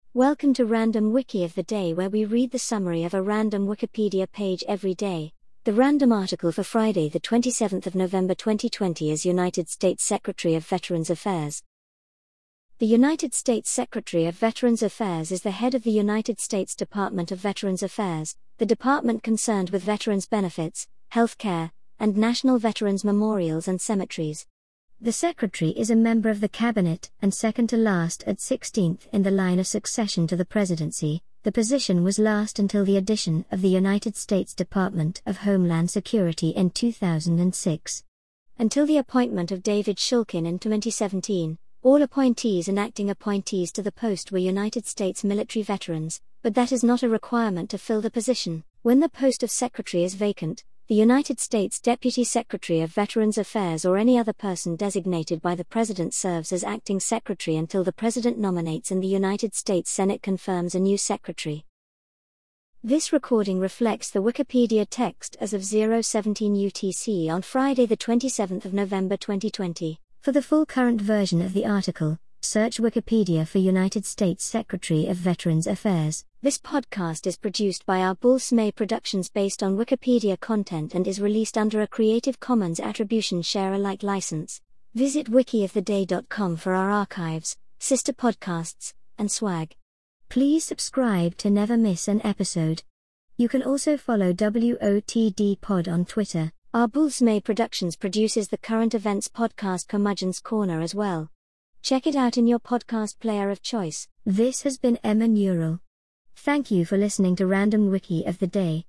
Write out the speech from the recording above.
Welcome to Random Wiki of the Day, where we read the summary of a random Wikipedia page every day. The random article for Friday, the 27th of November 2020 is United States Secretary of Veterans Affairs. The United States Secretary of Veterans Affairs is the head of the United States Department of Veterans Affairs, the department concerned with veterans' benefits, health care, and national veterans' memorials and cemeteries. The Secretary is a member of the Cabinet and second to last at 16th in the line of succession to the presidency. The position was last until the addition of the United States Department of Homeland Security in 2006. Until the appointment of David Shulkin in 2017, all appointees and acting appointees to the post were United States military veterans, but that is not a requirement to fill the position. When the post of Secretary is vacant, the United States Deputy Secretary of Veterans Affairs or any other person designated by the President serves as acting Secretary until the President nominates and the United States Senate confirms a new Secretary. This recording reflects the Wikipedia text as of 0:17 UTC on Friday, the 27th of November 2020. For the full current version of the article, search Wikipedia for United States Secretary of Veterans Affairs. This podcast is produced by Arbul Smay Productions based on Wikipedia content and is released under a Creative Commons Attribution Share Alike license. Visit wikioftheday.com for our archives, sister podcasts, and swag. Please subscribe to never miss an episode. You can also follow WOTD Pod on Twitter. Arbul Smay Productions produces the current events podcast Curmudgeon's Corner as well. Check it out in your podcast player of choice. This has been Emma Neural. Thank you for listening to Random Wiki of the Day.